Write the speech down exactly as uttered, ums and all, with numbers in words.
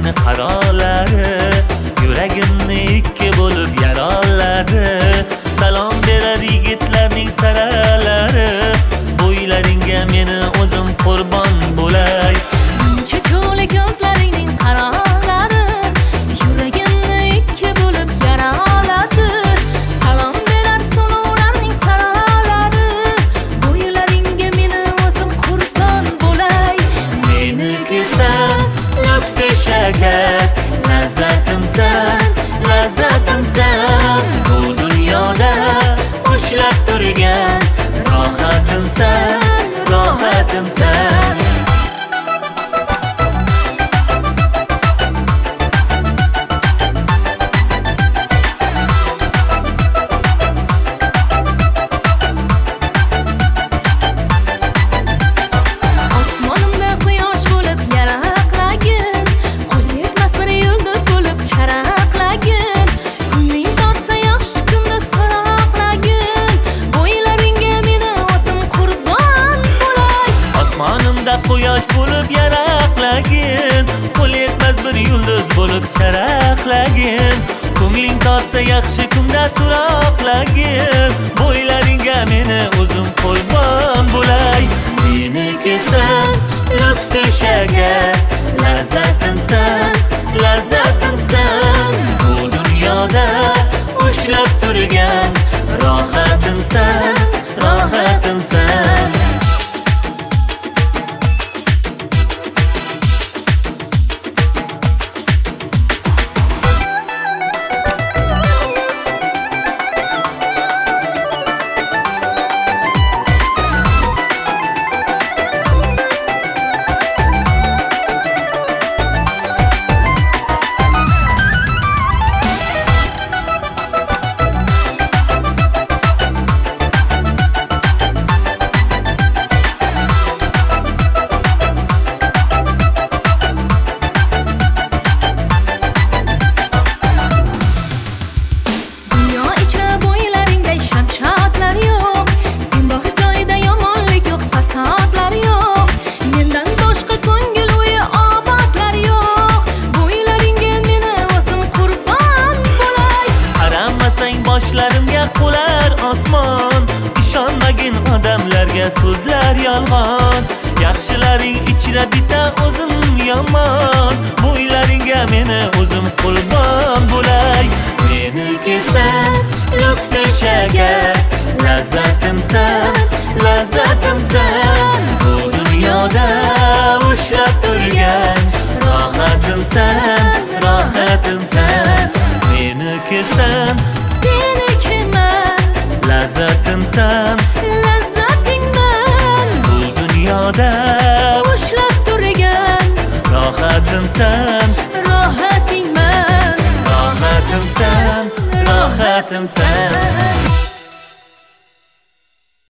ko'nglimni qaroladi, yuragimni ikki bo'lib yaroladi. Salom berar yigitlarning saralari, bo'ylaringga meni o'zim qurbon bo'lay. Muncha cho'li ko'zlaringning qaroladi, yuragimni ikki bo'lib yaroladi. Salom berar so'lovlarning saralari, bo'ylaringga meni o'zim qurbon bo'lay. Meniki sen, lutfi shakar, lazzatimsan, lazzatimsan. Bu dunyoda ushlab turgan rohatimsan, rohatimsan. Osmonimda quyosh bo'lib yaraqlagin, qo'l yetmas bir yulduz bo'lib charaqlagin. Ko'ngling tortsa yaxshi kunda so'roqlagin, bo'ylaringga meni o'zim qurbon bo'lay. Osmonimda quyosh bo'lib yaraqlagin, qo'l yetmas bir yulduz bo'lib charaqlagin. Ko'ngling tortsa yaxshi kunda so'roqlagin, bo'ylaringga meni o'zim qurbon bo'lay. Meniki sen, lutfi shakar, lazzatimsan, lazzatimsan. Bu dunyoda ushlab turgan rohatimsan, rohatimsan. Boshlarimga qo'lar osmon, ishonmagin odamlarga so'zlar yolg'on. Yaxshilaring ichra bitta o'zim yomon, bo'ylaringga meni o'zim qurbon bo'lay. Meniki sen, lutfi shakar, lazzatimsan, lazzatimsan. Bu dunyoda ushlab turgan rohatimsan, rohatimsan. Meniki sen, senikiman, lazzatimsan, lazzatingman. bu dunyoda ushlab turgan rohatimsan, rohatingman, rohatimsan, rohatimsan.